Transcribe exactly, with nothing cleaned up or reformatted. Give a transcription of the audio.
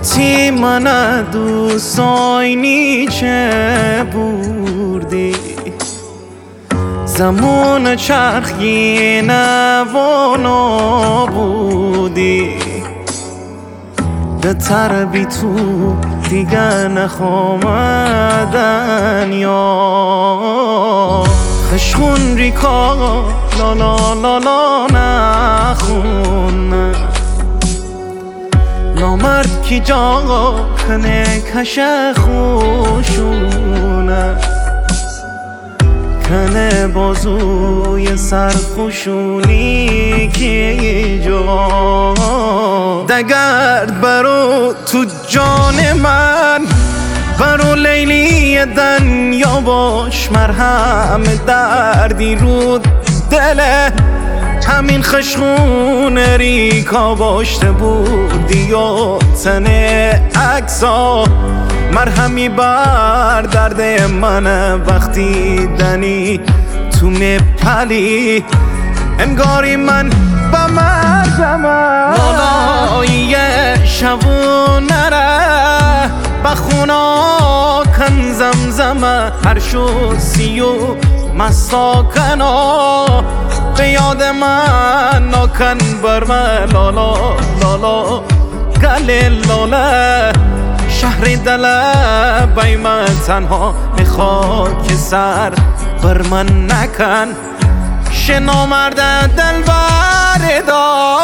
گوتی من دوستاینی چه بردی زمان چرخی نوانا بودی بهتر بی تو دیگه نخوامدن یا خشخون ریکا لا لا لا لا نخون نامرد کی جا کنه کشه خوشونه کنه بازوی سرخوشونی کی جا دگرد برو تو جان من برو لیلی دنیا باش مرهم دردی رو دله همین خشخون ریکا باشته بودی و تنه اکسا مرهمی بر درد من وقتی دنی تو میپلی انگاری من با مرگم لالایی شبونه ره بخونا کن زمزمه هر شو سیو مساکنا به یاد من ناکن بر من لالا لالا گل لاله شهر دل بای من تنها میخواد که سر بر من نکن شنا مرد دل بر دار